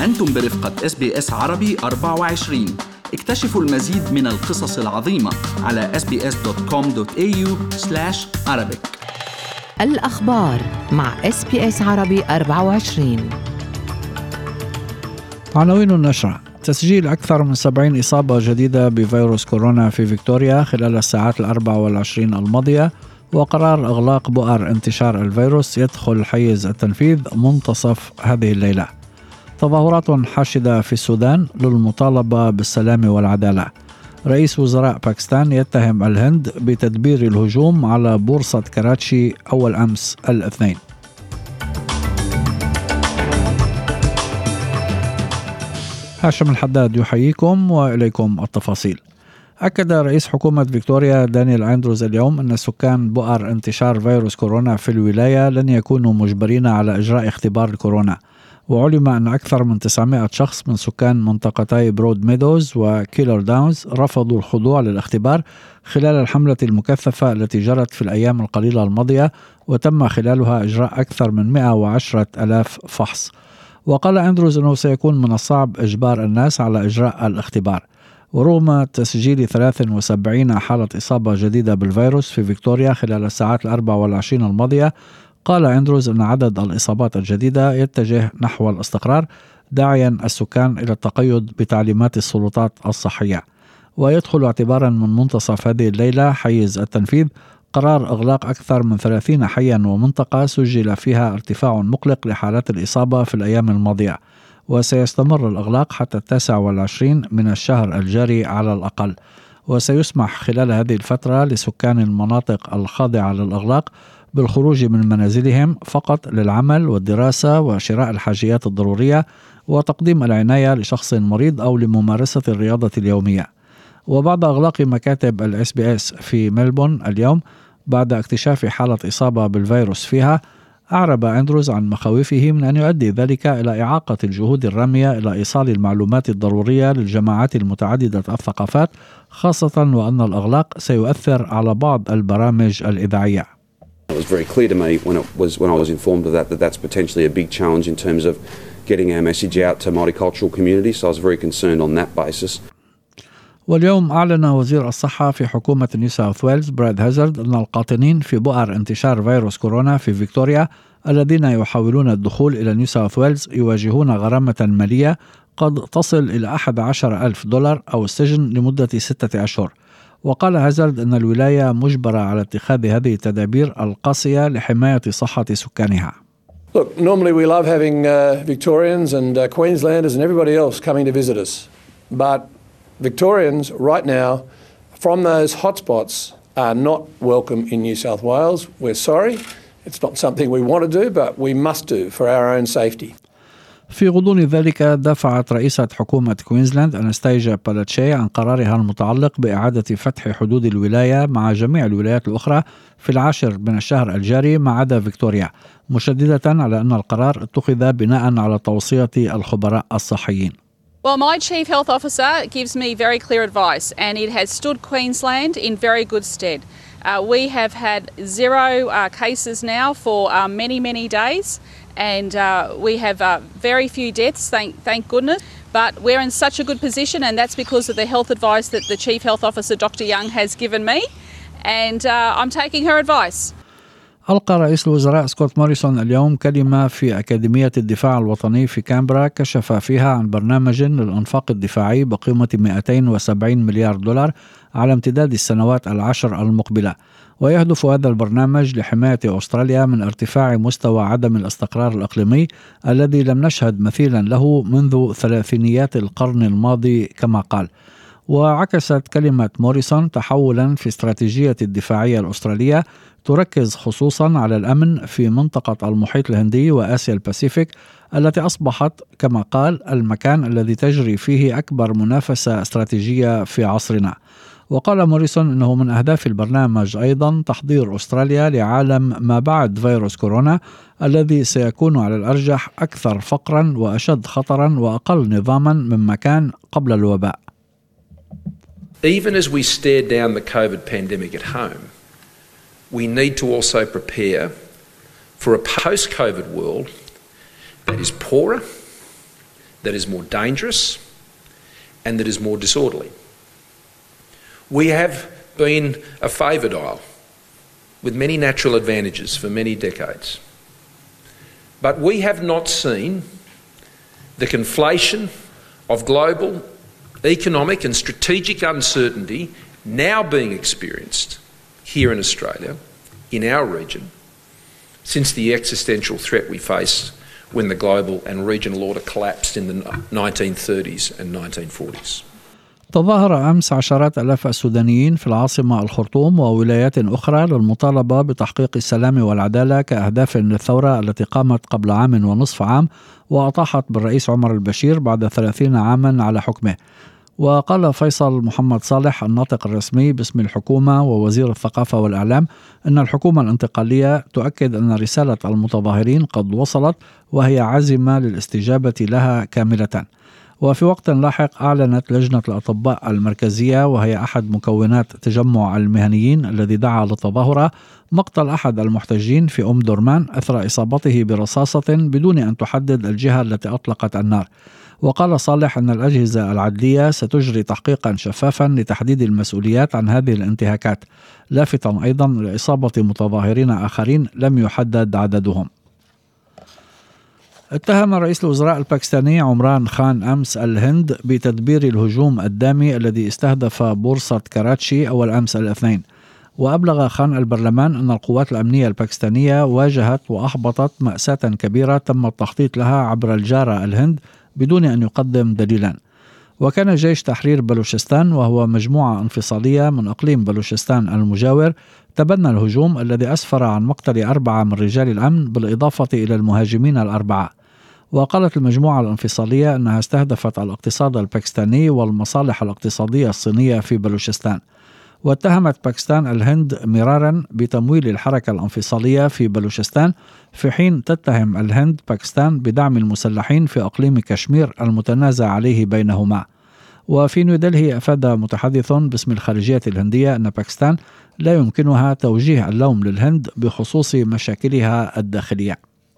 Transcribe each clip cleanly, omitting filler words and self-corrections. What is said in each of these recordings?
أنتم برفقة SBS عربي 24. اكتشفوا المزيد من القصص العظيمة على sbs.com.au/arabic. الأخبار مع SBS عربي 24. عناوين النشرة: تسجيل أكثر من 70 إصابة جديدة بفيروس كورونا في فيكتوريا خلال الساعات 24 الماضية، وقرار إغلاق بؤر انتشار الفيروس يدخل حيز التنفيذ منتصف هذه الليلة. تظاهرات حاشدة في السودان للمطالبة بالسلام والعدالة. رئيس وزراء باكستان يتهم الهند بتدبير الهجوم على بورصة كراتشي أول أمس الاثنين. هاشم الحداد يحييكم وإليكم التفاصيل. أكد رئيس حكومة فيكتوريا دانيال أندروز اليوم أن سكان بؤر انتشار فيروس كورونا في الولاية لن يكونوا مجبرين على إجراء اختبار الكورونا، وعلم أن أكثر من 900 شخص من سكان منطقتي برود ميدوز وكيلر داونز رفضوا الخضوع للاختبار خلال الحملة المكثفة التي جرت في الأيام القليلة الماضية، وتم خلالها إجراء أكثر من 110,000 فحص. وقال أندروز أنه سيكون من الصعب إجبار الناس على إجراء الاختبار. ورغم تسجيل 73 حالة إصابة جديدة بالفيروس في فيكتوريا خلال الساعات 24 الماضية، قال أندروز أن عدد الإصابات الجديدة يتجه نحو الاستقرار، داعيا السكان إلى التقيد بتعليمات السلطات الصحية. ويدخل اعتبارا من منتصف هذه الليلة حيز التنفيذ قرار إغلاق أكثر من 30 حيا ومنطقة سجل فيها ارتفاع مقلق لحالات الإصابة في الأيام الماضية، وسيستمر الإغلاق حتى 29 من الشهر الجاري على الأقل. وسيسمح خلال هذه الفترة لسكان المناطق الخاضعة للإغلاق بالخروج من منازلهم فقط للعمل والدراسة وشراء الحاجيات الضرورية وتقديم العناية لشخص مريض أو لممارسة الرياضة اليومية. وبعد إغلاق مكاتب SBS في ملبون اليوم بعد اكتشاف حالة إصابة بالفيروس فيها، أعرب أندروز عن مخاوفه من أن يؤدي ذلك إلى إعاقة الجهود الرامية إلى إيصال المعلومات الضرورية للجماعات المتعددة الثقافات، خاصة وأن الإغلاق سيؤثر على بعض البرامج الإذاعية. It was very clear to me when I was informed of that that's potentially a big challenge in terms of getting our message out to multicultural communities. So I was very concerned on that basis. واليوم أعلن وزير الصحة في حكومة نيو ساوث ويلز براد هازارد أن القاطنين في بؤر انتشار فيروس كورونا في فيكتوريا الذين يحاولون الدخول إلى نيو ساوث ويلز يواجهون غرامة مالية قد تصل إلى $11,000 أو السجن لمدة 6 أشهر. وقال هازارد أن الولاية مجبرة على اتخاذ هذه التدابير القاسية لحماية صحة سكانها. Look, normally we love having Victorians and Queenslanders and everybody else coming to visit us. But Victorians right now from those hotspots are not welcome in New South Wales. We're sorry. It's not something we want to do, but we must do for our own safety. في غضون ذلك دافعت رئيسة حكومة كوينزلاند أناستيجا بالاتشي عن قرارها المتعلق بإعادة فتح حدود الولاية مع جميع الولايات الأخرى في 10 من الشهر الجاري ما عدا فيكتوريا، مشددة على أن القرار اتخذ بناء على توصية الخبراء الصحيين. Well, my Chief Health Officer gives me very clear advice and it has stood Queensland in very good stead. We have had 0 cases now for many days and we have very few deaths, thank goodness. But we're in such a good position and that's because of the health advice that the Chief Health Officer, Dr. Young, has given me and I'm taking her advice. ألقى رئيس الوزراء سكوت موريسون اليوم كلمة في أكاديمية الدفاع الوطني في كامبرا كشف فيها عن برنامج للإنفاق الدفاعي بقيمة $270 مليار على امتداد السنوات 10 المقبلة، ويهدف هذا البرنامج لحماية أستراليا من ارتفاع مستوى عدم الاستقرار الإقليمي الذي لم نشهد مثيلا له منذ ثلاثينيات القرن الماضي كما قال. وعكست كلمة موريسون تحولا في استراتيجية الدفاعية الأسترالية تركز خصوصا على الأمن في منطقة المحيط الهندي وآسيا الباسيفيك التي أصبحت كما قال المكان الذي تجري فيه أكبر منافسة استراتيجية في عصرنا. وقال موريسون أنه من أهداف البرنامج أيضا تحضير أستراليا لعالم ما بعد فيروس كورونا الذي سيكون على الأرجح أكثر فقرا وأشد خطرا وأقل نظاما مما كان قبل الوباء. Even as we stare down the COVID pandemic at home, we need to also prepare for a post-COVID world that is poorer, that is more dangerous and that is more disorderly. We have been a favoured isle with many natural advantages for many decades. But we have not seen the conflation of global economic and strategic uncertainty now being experienced here in Australia, in our region, since the existential threat we faced when the global and regional order collapsed in the 1930s and 1940s. تظاهر أمس عشرات آلاف السودانيين في العاصمة الخرطوم وولايات أخرى للمطالبة بتحقيق السلام والعدالة كأهداف للثورة التي قامت قبل عام ونصف عام وأطاحت بالرئيس عمر البشير بعد 30 عاما على حكمه. وقال فيصل محمد صالح الناطق الرسمي باسم الحكومة ووزير الثقافة والإعلام أن الحكومة الانتقالية تؤكد أن رسالة المتظاهرين قد وصلت وهي عازمة للاستجابة لها كاملة. وفي وقت لاحق أعلنت لجنة الأطباء المركزية وهي أحد مكونات تجمع المهنيين الذي دعا للتظاهرة مقتل أحد المحتجين في درمان أثر إصابته برصاصة بدون أن تحدد الجهة التي أطلقت النار. وقال صالح أن الأجهزة العدلية ستجري تحقيقا شفافا لتحديد المسؤوليات عن هذه الانتهاكات، لافتا أيضا لإصابة متظاهرين آخرين لم يحدد عددهم. اتهم رئيس الوزراء الباكستاني عمران خان أمس الهند بتدبير الهجوم الدامي الذي استهدف بورصة كراتشي أول أمس الاثنين. وأبلغ خان البرلمان أن القوات الأمنية الباكستانية واجهت وأحبطت مأساة كبيرة تم التخطيط لها عبر الجارة الهند بدون أن يقدم دليلا. وكان جيش تحرير بلوشستان وهو مجموعة انفصالية من أقليم بلوشستان المجاور تبنى الهجوم الذي أسفر عن مقتل 4 من رجال الأمن بالإضافة إلى المهاجمين 4. وقالت المجموعة الانفصالية أنها استهدفت الاقتصاد الباكستاني والمصالح الاقتصادية الصينية في بلوشستان. واتهمت باكستان الهند مرارا بتمويل الحركة الانفصالية في بلوشستان، في حين تتهم الهند باكستان بدعم المسلحين في أقليم كشمير المتنازع عليه بينهما. وفي نيودلهي أفاد متحدث باسم الخارجية الهندية أن باكستان لا يمكنها توجيه اللوم للهند بخصوص مشاكلها الداخلية.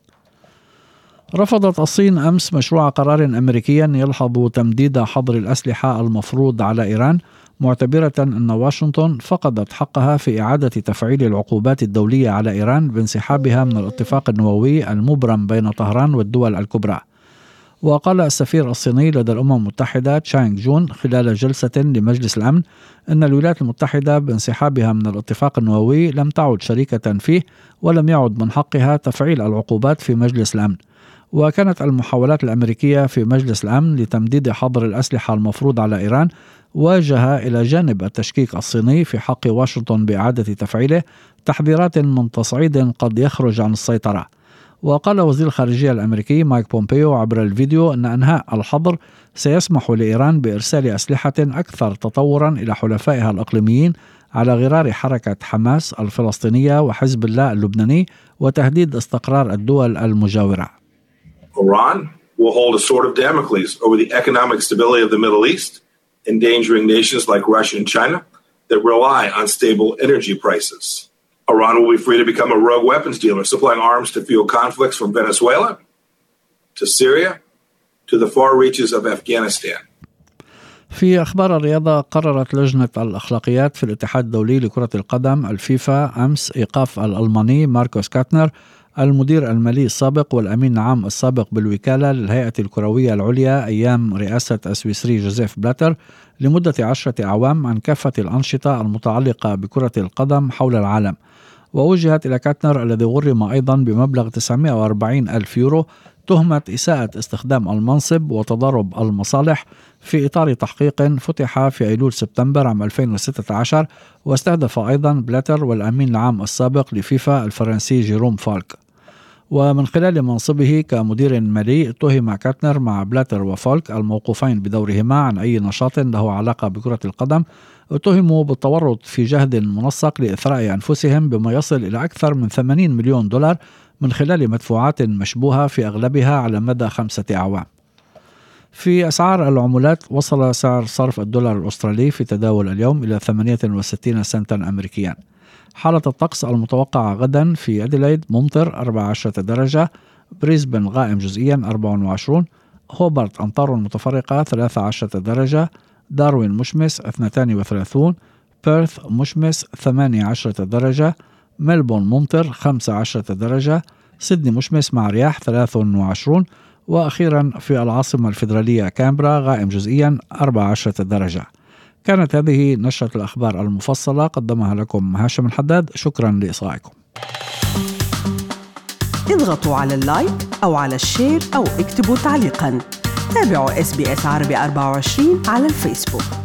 رفضت الصين أمس مشروع قرار أمريكي يلحظ تمديد حظر الأسلحة المفروض على إيران، معتبرة أن واشنطن فقدت حقها في إعادة تفعيل العقوبات الدولية على إيران بانسحابها من الاتفاق النووي المبرم بين طهران والدول الكبرى. وقال السفير الصيني لدى الأمم المتحدة تشانغ جون خلال جلسة لمجلس الأمن أن الولايات المتحدة بانسحابها من الاتفاق النووي لم تعد شريكة فيه ولم يعد من حقها تفعيل العقوبات في مجلس الأمن. وكانت المحاولات الأمريكية في مجلس الأمن لتمديد حظر الأسلحة المفروض على إيران واجه إلى جانب التشكيك الصيني في حق واشنطن بإعادة تفعيله تحذيرات من تصعيد قد يخرج عن السيطرة. وقال وزير الخارجية الأمريكي مايك بومبيو عبر الفيديو أن إنهاء الحظر سيسمح لإيران بإرسال أسلحة أكثر تطورا إلى حلفائها الإقليميين على غرار حركة حماس الفلسطينية وحزب الله اللبناني وتهديد استقرار الدول المجاورة. Iran will hold a sword of Damocles over the economic stability of the Middle East, endangering nations like Russia and China that rely on stable energy prices. Iran will be free to become a rogue weapons dealer, supplying arms to fuel conflicts from Venezuela to Syria to the far reaches of Afghanistan. في أخبار الرياضة، قررت لجنة الأخلاقيات في الاتحاد الدولي لكرة القدم الفيفا أمس إيقاف الألماني ماركوس كاتنر المدير المالي السابق والأمين العام السابق بالوكالة للهيئة الكروية العليا أيام رئاسة السويسري جوزيف بلاتر لمدة 10 أعوام عن كافة الأنشطة المتعلقة بكرة القدم حول العالم. ووجهت إلى كاتنر الذي غرم أيضا بمبلغ 940 ألف يورو تهمة إساءة استخدام المنصب وتضارب المصالح في إطار تحقيق فتح في أيلول سبتمبر عام 2016 واستهدف أيضا بلاتر والأمين العام السابق لفيفا الفرنسي جيروم فالك. ومن خلال منصبه كمدير مالي اتهم كاتنر مع بلاتر وفالك الموقوفين بدورهما عن أي نشاط له علاقة بكرة القدم اتهموا بالتورط في جهد منسق لإثراء أنفسهم بما يصل إلى أكثر من 80 مليون دولار من خلال مدفوعات مشبوهة في أغلبها على مدى 5 أعوام. في أسعار العملات، وصل سعر صرف الدولار الأسترالي في تداول اليوم إلى 68 سنتا أمريكيا. حالة الطقس المتوقعة غدا: في أديلايد ممطر 14 درجة، بريسبن غائم جزئيا 24، هوبرت أمطار متفرقة 13 درجة، داروين مشمس 32، بيرث مشمس 18 درجة، ملبون ممطر 15 درجة، سيدني مشمس مع رياح 23، وأخيرا في العاصمة الفيدرالية كامبرا غائم جزئيا 14 درجة. كانت هذه نشرة الأخبار المفصلة قدمها لكم هاشم الحداد. شكرا لإصغائكم. اضغطوا على اللايك أو على الشير أو اكتبوا تعليقا. تابعوا SBS عربي 24 على الفيسبوك.